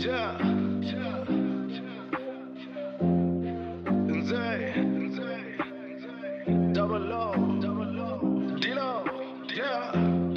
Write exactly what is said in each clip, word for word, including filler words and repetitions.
Yeah. Nzay, Nzay, double O, double O, D-Lo, yeah,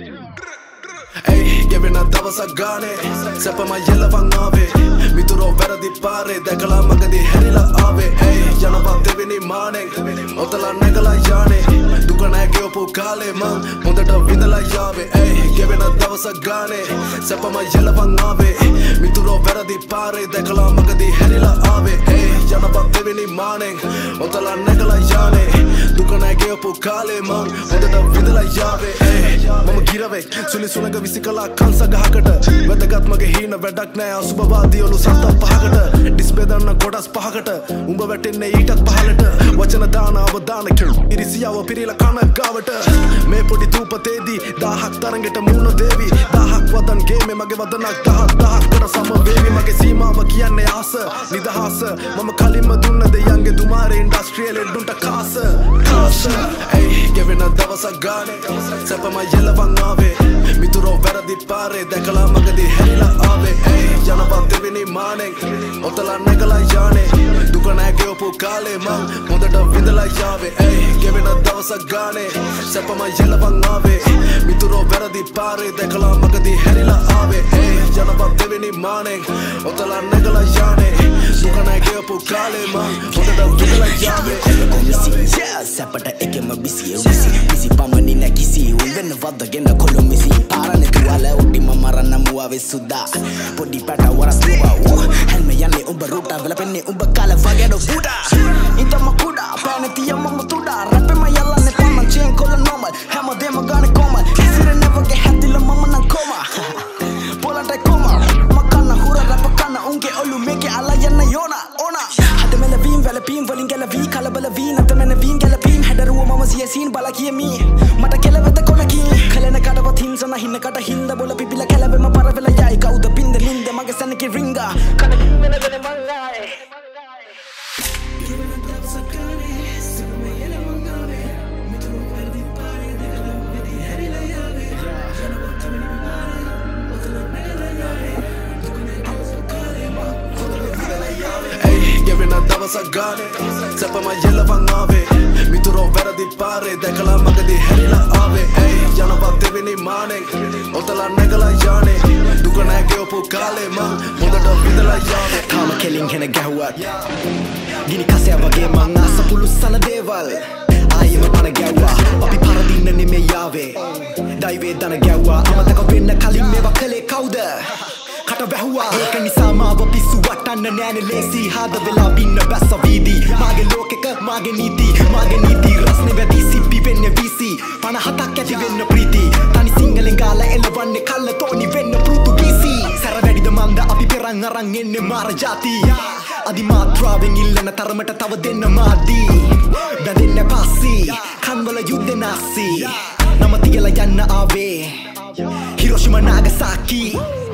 Ay, giving a dawasa gane, sepa ma yella vangave, mituro vera di pare, dekala magadi herila ave. Ay, jana ba devini mane, otala negala yane, dukana ke opu kale man, mondata vidala yave. Ay, giving a dawasa gane, sepa ma yella vangave, mituro vera di pare, dekala magadi herila ave. Ay, jana ba devini mane, otala negala yane, dukana ke opu kale man, mondata vidala yave. Ay, mama girave, suli sunaga විසිකලා කංශ ගහකට වැදගත් මගේ හීන වැඩක් නෑ අසුබවාදී ඔලු සත්ත පහකට display දාන්න කොටස් පහකට උඹ වැටෙන්නේ ඊටත් පහලට වචන දාන අවදාන ඉරිසියාව පිරීලා කන ගාවට මේ පොඩි දූපතේදී දහහක් තරඟට මුණ දෙවි දහහක් වදන් ගේමේ මගේ වදනක් දහස් දහස්කට සම වේවි මගේ සීමාව කියන්නේ ආස නිදහස මම කලින්ම දුන්න දෙයන්ගේ දුමාරේ ඉන්ඩස්ට්‍රියල් එඩුන්ට කාස කාස ඒ ගෙවෙන දවසක් ගානේ සැපම යෙලවන් ආවේ මිතුරෝ වැරදි පාරේ දැකලා මගදී හැරිලා ආවේ ඒ යනවා දෙවෙනි මානෙන් ඔතලා නැගලා යانے දුක නැහැ කියපු කාලේ මං හොඳට විඳලා යාවේ ඒ ගෙවෙන දවසක් ගානේ සැපම යෙලවන් ආවේ මිතුරෝ වැරදි පාරේ දැකලා මගදී හැරිලා ආවේ ඒ යනවා දෙවෙනි මානෙන් ඔතලා නැගලා යانے දුක නැහැ කියපු කාලේ මං හොඳට විඳලා යාවේ සැපට එකම බිසි විසි විසි පමණි නැකිසි උන් වදගෙන කොළොමිසි පාරනේ තුවාල උඩි මමරන්න මුවාවේ සුදා පොඩි පැට වරස් නුවා හැල්ම යන්නේ උඹ රූටා වෙලපෙන්නේ උඹ කාල වගේඩෝ බුඩා ඉතම කුඩා පැනතිය මම තුඩා රැපෙම යල්ලන්නේ පමණ චේන් කොළ නොමල් හැමදේම ගානේ කොමල් ඉසිර නෙවගේ හැදිලා මම නම් කොම පොලට කොම මකන්න හුර රැප කන්න උන්ගේ ඔලු මේකේ අලා යන්න යෝනා ඕනා හද මෙලවීම් වැලපීම් වලින් ගැලවී කලබල වී නැත මෙනවීම් ගැලපීම් හැඩරුව මම සියසීන් බල කියමි මට කෙලවෙත කොනකින් කලන කඩවත් හින්සන හින්න කට හින්ද බොල පිපිල කැලවෙම පරවෙල යයි කවුද පින්ද නින්ද මගේ සැනකේ රිංගා කනකින් වෙනගෙන මංගායි දවසක් ගානේ සැපම යෙලවන් ආවේ මිතුරෝ වැරදි පාරේ දැකලා මගදී හැරිලා ආවේ ඒ යනවා දෙවෙනි මානෙන් ඔතලා නැගලා යانے දුක නැහැ කියපු කාලේ මං හොඳට විඳලා යාවේ කාම කෙලින් හෙන ගැහුවත් ගිනි කසය වගේ මං ආස පුළුස්සන දේවල් ආයෙම පණ ගැව්වා අපි පරදින්න නෙමෙයි යාවේ දෛවේ දන ගැව්වා අමතක වෙන්න කලින් මේවා කලේ කවුද කට වැහුවා ඒක නිසා මාව පිස්සු වටන්න නෑනේ ලේසි හද වෙලා බින්න බැස්ස වීදී මාගේ ලෝකෙක මාගේ නීති මාගේ නීති රස්නේ වැඩි සිප්පි වෙන්නේ වීසි පනහතක් ඇති වෙන්න ප්‍රීති තනි සිංහලෙන් ගාලා එලවන්නේ කල්ල තෝනි වෙන්න පෘතුගීසි සැර වැඩිද මන්ද අපි පෙරන් අරන් එන්නේ මාර ජාති අදි මාත්‍රාවෙන් ඉල්ලන තරමට තව දෙන්න මාදී බැඳෙන්න පස්සී කන්වල යුද්ධ නැසී නම තියලා යන්න ආවේ හිරෝෂිමා නාගසාකි